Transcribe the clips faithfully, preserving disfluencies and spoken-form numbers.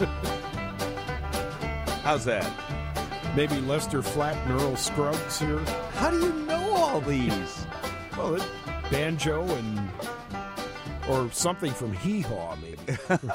How's that? Maybe Lester Flatt and Earl Scruggs here. How do you know all these? Well, it, banjo and or something from Hee Haw, maybe.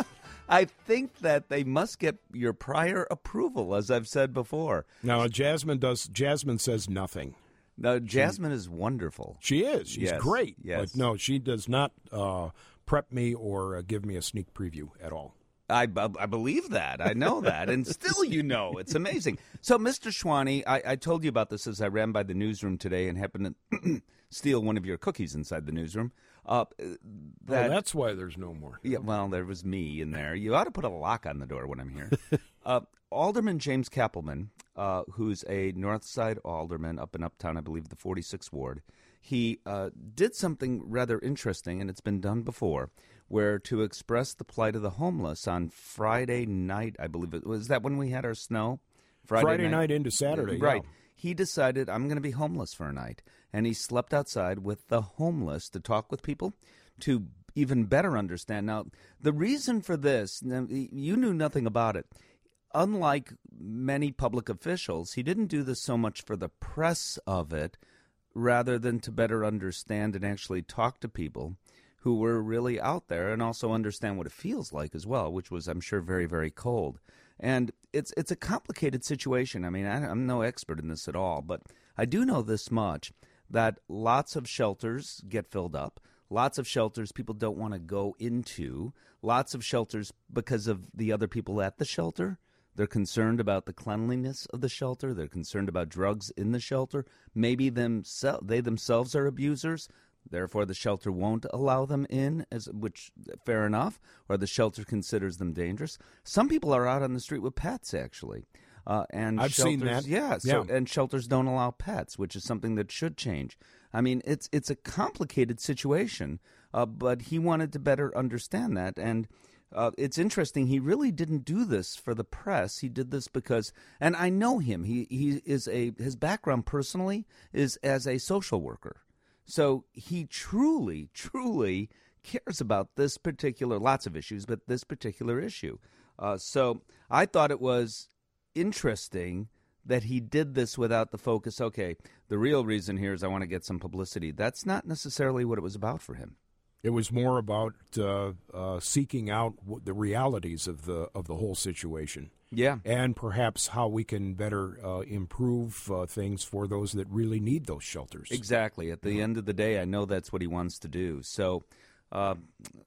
I think that they must get your prior approval, as I've said before. No, Jasmine does. Jasmine says nothing. No, Jasmine she, is wonderful. She is. She's yes, great. Yes. But no, she does not uh, prep me or uh, give me a sneak preview at all. I, I believe that. I know that. And still you know. It's amazing. So, Mister Schwani, I, I told you about this as I ran by the newsroom today and happened to steal one of your cookies inside the newsroom. Uh, that, oh, that's why there's no more. Yeah, well, there was me in there. You ought to put a lock on the door when I'm here. uh, Alderman James Kappelman, uh, who's a North Side alderman up in Uptown, I believe the forty-sixth Ward, he uh, did something rather interesting, and it's been done before, where to express the plight of the homeless on Friday night, I believe it was that when we had our snow? Friday, Friday night, night into Saturday, right. Yeah. He decided, I'm going to be homeless for a night, and he slept outside with the homeless to talk with people, to even better understand. Now, the reason for this, you knew nothing about it. Unlike many public officials, he didn't do this so much for the press of it, rather than to better understand and actually talk to people who were really out there and also understand what it feels like as well, which was, I'm sure, very, very cold. And it's it's a complicated situation. I mean, I, I'm no expert in this at all, but I do know this much, that lots of shelters get filled up. Lots of shelters people don't want to go into. Lots of shelters, because of the other people at the shelter, they're concerned about the cleanliness of the shelter. They're concerned about drugs in the shelter. Maybe themse- they themselves are abusers. Therefore, the shelter won't allow them in, as which fair enough, or the shelter considers them dangerous. Some people are out on the street with pets, actually. Uh, and I've shelters, seen that. Yeah, so, yeah, and shelters don't allow pets, which is something that should change. I mean, it's it's a complicated situation, uh, but he wanted to better understand that. And uh, it's interesting, he really didn't do this for the press. He did this because, and I know him, he, he is a, his background personally is as a social worker. So he truly, truly cares about this particular, lots of issues, but this particular issue. Uh, so I thought it was interesting that he did this without the focus, okay, the real reason here is I want to get some publicity. That's not necessarily what it was about for him. It was more about uh, uh, seeking out the realities of the of the whole situation. Yeah. And perhaps how we can better uh, improve uh, things for those that really need those shelters. Exactly. At the yeah. end of the day, I know that's what he wants to do. So uh,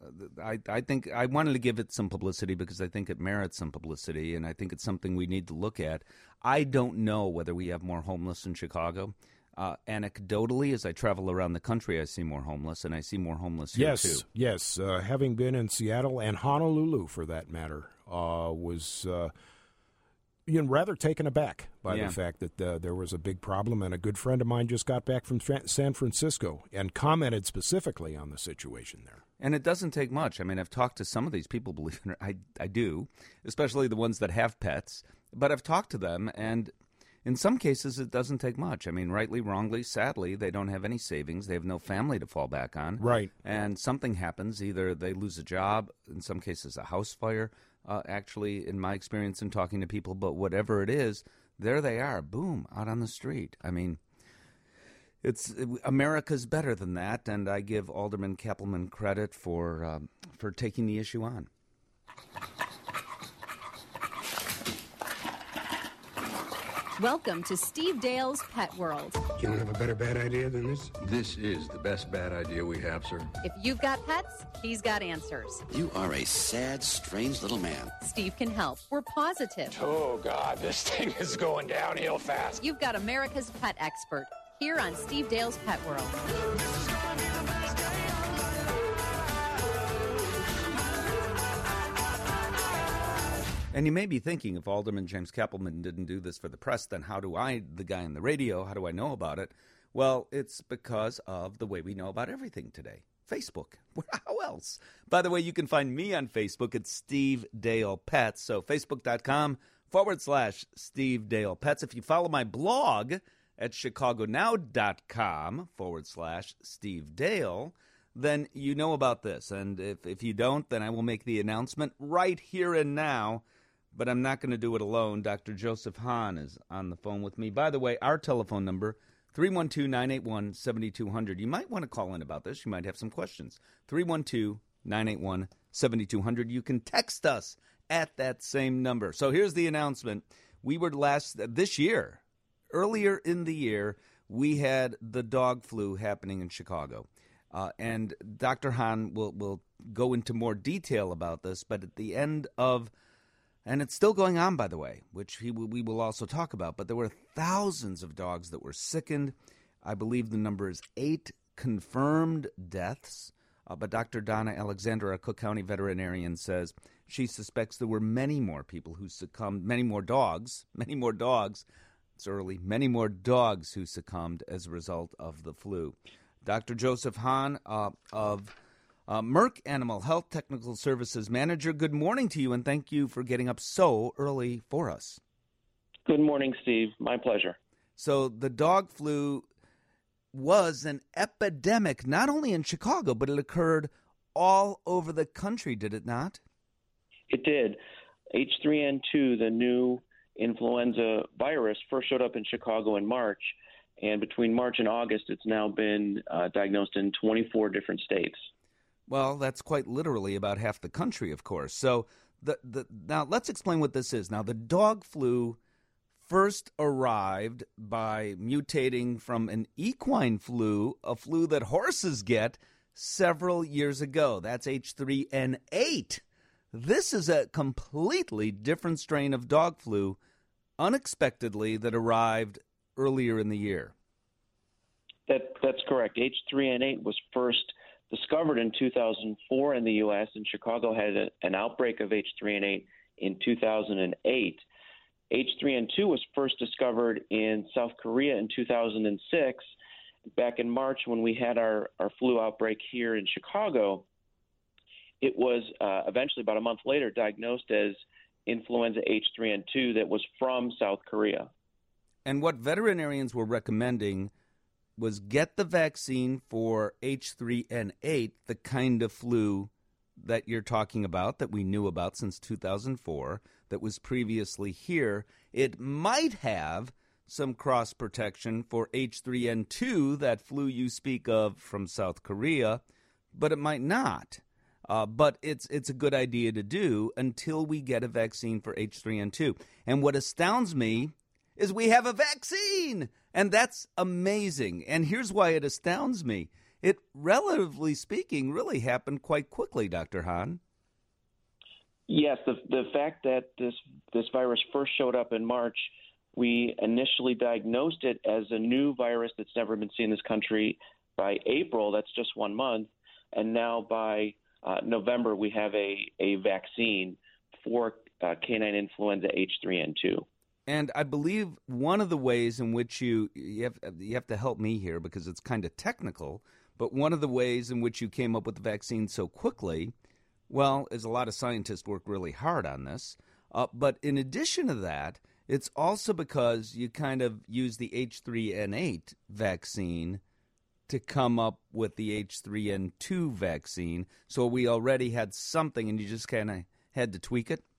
I, I think I wanted to give it some publicity because I think it merits some publicity, and I think it's something we need to look at. I don't know whether we have more homeless in Chicago. Uh, anecdotally, as I travel around the country, I see more homeless, and I see more homeless here, yes, too. Yes, yes. Uh, having been in Seattle and Honolulu, for that matter, uh, was uh, you know, rather taken aback by yeah. the fact that uh, there was a big problem, and a good friend of mine just got back from San Francisco and commented specifically on the situation there. And it doesn't take much. I mean, I've talked to some of these people, believe it or not, I, I do, especially the ones that have pets, but I've talked to them, and in some cases, it doesn't take much. I mean, rightly, wrongly, sadly, they don't have any savings. They have no family to fall back on. Right. And something happens. Either they lose a job, in some cases a house fire, uh, actually, in my experience in talking to people. But whatever it is, there they are, boom, out on the street. I mean, it's America's better than that, and I give Alderman Kappelman credit for uh, for taking the issue on. Welcome to Steve Dale's Pet World. You don't have a better bad idea than this? This is the best bad idea we have, sir. If you've got pets, he's got answers. You are a sad, strange little man. Steve can help. We're positive. Oh, God, this thing is going downhill fast. You've got America's pet expert here on Steve Dale's Pet World. And you may be thinking, if Alderman James Kappelman didn't do this for the press, then how do I, the guy on the radio, how do I know about it? Well, it's because of the way we know about everything today. Facebook. How else? By the way, you can find me on Facebook at Steve Dale Pets. So facebook.com forward slash Steve Dale Pets. If you follow my blog at chicagonow.com forward slash Steve Dale, then you know about this. And if, if you don't, then I will make the announcement right here and now but I'm not going to do it alone. Doctor Joseph Hahn is on the phone with me. By the way, our telephone number, three one two, nine eight one, seven two zero zero. You might want to call in about this. You might have some questions. three one two, nine eight one, seven two zero zero. You can text us at that same number. So here's the announcement. We were last, this year, earlier in the year, we had the dog flu happening in Chicago. Uh, and Doctor Hahn will, will go into more detail about this, but at the end of, and it's still going on, by the way, which he, we will also talk about, but there were thousands of dogs that were sickened. I believe the number is eight confirmed deaths. Uh, but Doctor Donna Alexander, a Cook County veterinarian, says she suspects there were many more people who succumbed, many more dogs, many more dogs, it's early, many more dogs who succumbed as a result of the flu. Doctor Joseph Hahn uh, of uh, Merck Animal Health Technical Services Manager, good morning to you, and thank you for getting up so early for us. Good morning, Steve. My pleasure. So the dog flu was an epidemic, not only in Chicago, but it occurred all over the country, did it not? It did. H three N two, the new influenza virus, first showed up in Chicago in March, and between March and August, it's now been uh, diagnosed in twenty-four different states. Well, that's quite literally about half the country, of course. So the the now let's explain what this is. Now, the dog flu first arrived by mutating from an equine flu, a flu that horses get, several years ago. That's H three N eight. This is a completely different strain of dog flu, unexpectedly, that arrived earlier in the year. That That's correct. H three N eight was first discovered in two thousand four in the U S, and Chicago had a, an outbreak of H three N eight in two thousand eight. H three N two was first discovered in South Korea in two thousand six. Back in March, when we had our, our flu outbreak here in Chicago, it was uh, eventually, about a month later, diagnosed as influenza H three N two that was from South Korea. And what veterinarians were recommending was get the vaccine for H three N eight, the kind of flu that you're talking about, that we knew about since two thousand four, that was previously here. It might have some cross protection for H three N two, that flu you speak of from South Korea, but it might not. Uh, but it's it's a good idea to do until we get a vaccine for H three N two. And what astounds me is we have a vaccine, and that's amazing. And here's why it astounds me. It, relatively speaking, really happened quite quickly, Doctor Hahn. Yes, the the fact that this this virus first showed up in March, we initially diagnosed it as a new virus that's never been seen in this country by April. That's just one month. And now by uh, November, we have a, a vaccine for uh, canine influenza H three N two. And I believe one of the ways in which you you have, you have to help me here because it's kind of technical, but one of the ways in which you came up with the vaccine so quickly, well, is a lot of scientists work really hard on this. Uh, but in addition to that, it's also because you kind of use the H three N eight vaccine to come up with the H three N two vaccine. So we already had something, and you just kind of had to tweak it?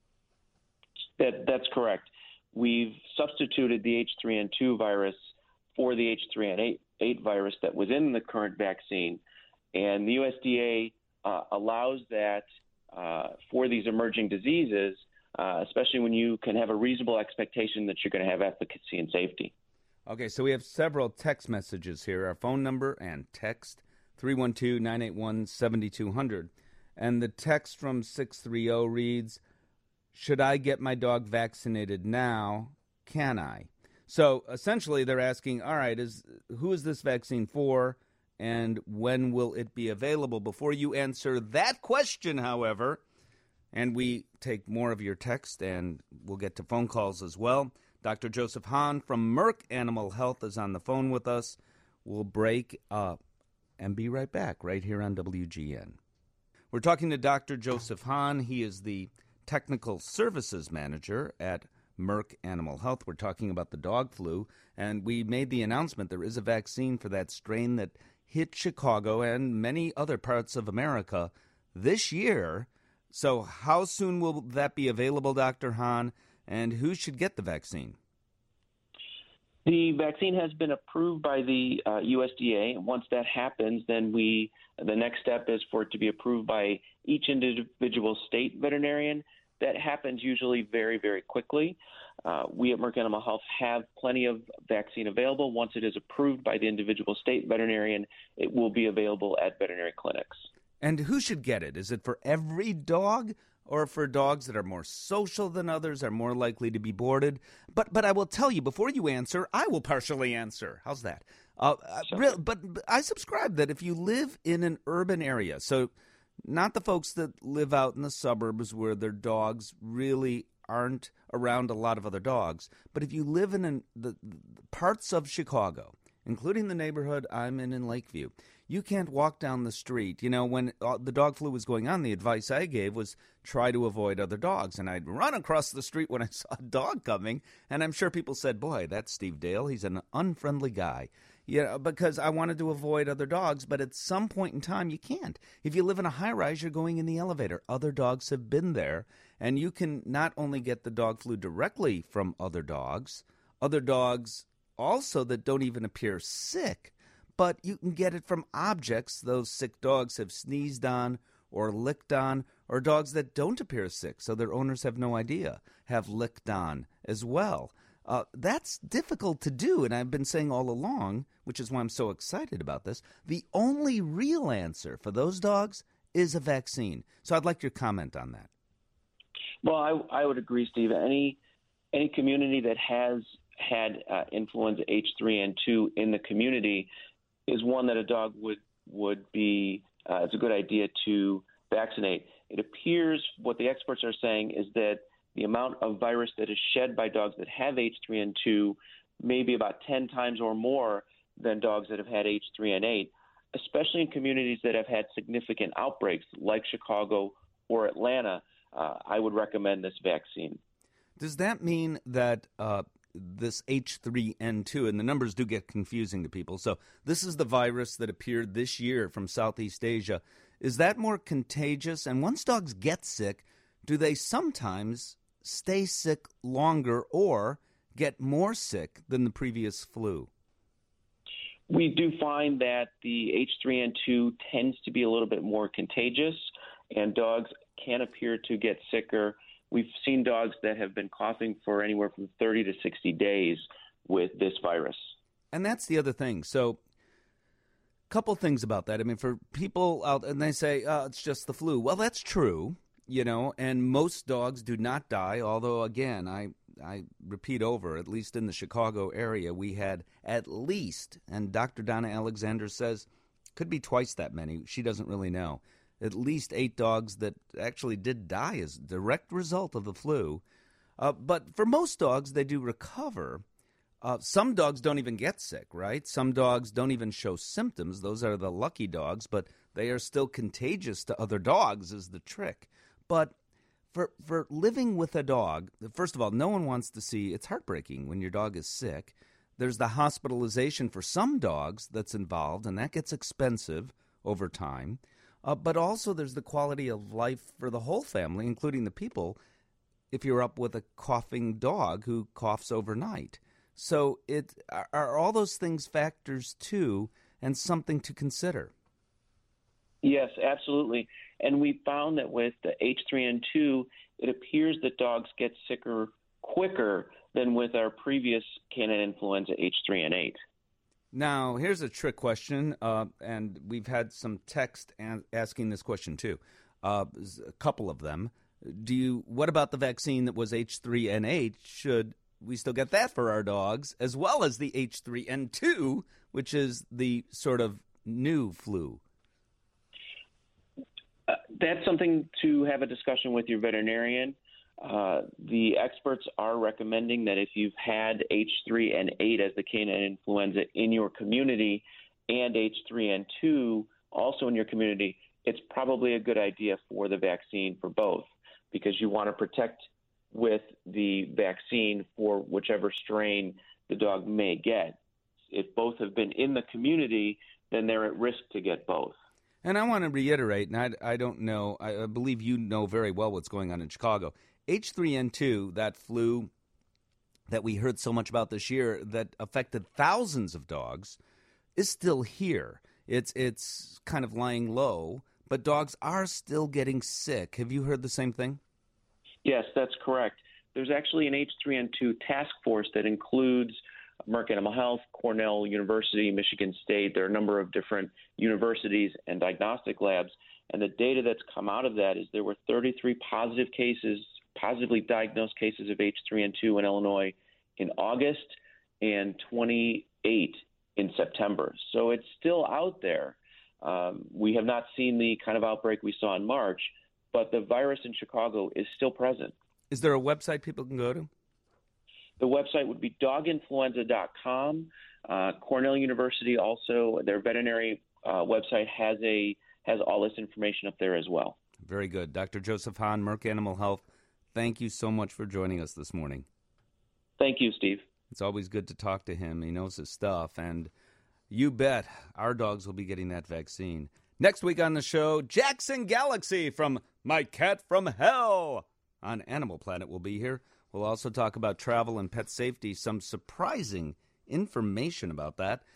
That, that's correct. We've substituted the H three N two virus for the H three N eight virus that was in the current vaccine. And the U S D A uh, allows that uh, for these emerging diseases, uh, especially when you can have a reasonable expectation that you're going to have efficacy and safety. Okay, so we have several text messages here. Our phone number and text, three one two, nine eight one, seven two zero zero. And the text from six three zero reads, should I get my dog vaccinated now? Can I? So essentially they're asking, all right, is who is this vaccine for and when will it be available? Before you answer that question, however, and we take more of your text and we'll get to phone calls as well, Doctor Joseph Hahn from Merck Animal Health is on the phone with us. We'll break up and be right back right here on W G N. We're talking to Doctor Joseph Hahn. He is the Technical Services Manager at Merck Animal Health. We're talking about the dog flu, and we made the announcement there is a vaccine for that strain that hit Chicago and many other parts of America this year. So how soon will that be available, Doctor Hahn, and who should get the vaccine? The vaccine has been approved by the uh, U S D A. Once that happens, then we the next step is for it to be approved by each individual state veterinarian. That happens usually very, very quickly. Uh, we at Merck Animal Health have plenty of vaccine available. Once it is approved by the individual state veterinarian, it will be available at veterinary clinics. And who should get it? Is it for every dog, or for dogs that are more social than others, are more likely to be boarded? But but I will tell you, before you answer, I will partially answer. How's that? Uh, real, but, but I subscribe that if you live in an urban area, so not the folks that live out in the suburbs where their dogs really aren't around a lot of other dogs, but if you live in an, the, the parts of Chicago, including the neighborhood I'm in in Lakeview, you can't walk down the street. You know, when the dog flu was going on, the advice I gave was try to avoid other dogs. And I'd run across the street when I saw a dog coming, and I'm sure people said, boy, that's Steve Dale. He's an unfriendly guy. Yeah, because I wanted to avoid other dogs, but at some point in time, you can't. If you live in a high-rise, you're going in the elevator. Other dogs have been there, and you can not only get the dog flu directly from other dogs, other dogs also that don't even appear sick, but you can get it from objects those sick dogs have sneezed on or licked on, or dogs that don't appear sick, so their owners have no idea, have licked on as well. Uh, that's difficult to do, and I've been saying all along, which is why I'm so excited about this, the only real answer for those dogs is a vaccine. So I'd like your comment on that. Well, I, I would agree, Steve. Any any community that has had uh, influenza H three N two in the community is one that a dog would would be. Uh, it's a good idea to vaccinate. It appears what the experts are saying is that the amount of virus that is shed by dogs that have H three N two may be about ten times or more than dogs that have had H three N eight, especially in communities that have had significant outbreaks like Chicago or Atlanta. Uh, I would recommend this vaccine. Does that mean that uh, this H three N two, and the numbers do get confusing to people, so this is the virus that appeared this year from Southeast Asia, is that more contagious? And once dogs get sick, do they sometimes stay sick longer or get more sick than the previous flu? We do find that the H three N two tends to be a little bit more contagious, and dogs can appear to get sicker. We've seen dogs that have been coughing for anywhere from thirty to sixty days with this virus. And that's the other thing. So a couple things about that. I mean, for people out, and they say, oh, it's just the flu. Well, that's true. You know, and most dogs do not die, although, again, I I repeat over, at least in the Chicago area, we had at least, and Doctor Donna Alexander says, could be twice that many, she doesn't really know, at least eight dogs that actually did die as a direct result of the flu. Uh, but for most dogs, they do recover. Uh, some dogs don't even get sick, right? Some dogs don't even show symptoms. Those are the lucky dogs, but they are still contagious to other dogs is the trick. But for for living with a dog, first of all, no one wants to see, it's heartbreaking when your dog is sick. There's the hospitalization for some dogs that's involved, and that gets expensive over time. Uh, but also there's the quality of life for the whole family, including the people, if you're up with a coughing dog who coughs overnight. So it are, are all those things factors too, and something to consider? Yes, absolutely. And we found that with the H three N two, it appears that dogs get sicker quicker than with our previous canine influenza H three N eight. Now, here's a trick question, uh, and we've had some text an- asking this question too, uh, a couple of them. Do you? What about the vaccine that was H three N eight? Should we still get that for our dogs, as well as the H three N two, which is the sort of new flu? Uh, that's something to have a discussion with your veterinarian. Uh, the experts are recommending that if you've had H three N eight as the canine influenza in your community and H three N two also in your community, it's probably a good idea for the vaccine for both, because you want to protect with the vaccine for whichever strain the dog may get. If both have been in the community, then they're at risk to get both. And I want to reiterate, and I, I don't know, I, I believe you know very well what's going on in Chicago. H three N two, that flu that we heard so much about this year that affected thousands of dogs, is still here. It's it's kind of lying low, but dogs are still getting sick. Have you heard the same thing? Yes, that's correct. There's actually an H three N two task force that includes Merck Animal Health, Cornell University, Michigan State. There are a number of different universities and diagnostic labs. And the data that's come out of that is there were thirty-three positive cases, positively diagnosed cases of H three N two in Illinois in August and twenty-eight in September. So it's still out there. Um, we have not seen the kind of outbreak we saw in March, but the virus in Chicago is still present. Is there a website people can go to? The website would be dog influenza dot com. Uh, Cornell University also, their veterinary uh, website has a has all this information up there as well. Very good. Doctor Joseph Hahn, Merck Animal Health, thank you so much for joining us this morning. Thank you, Steve. It's always good to talk to him. He knows his stuff, and you bet our dogs will be getting that vaccine. Next week on the show, Jackson Galaxy from My Cat from Hell on Animal Planet will be here. We'll also talk about travel and pet safety, some surprising information about that.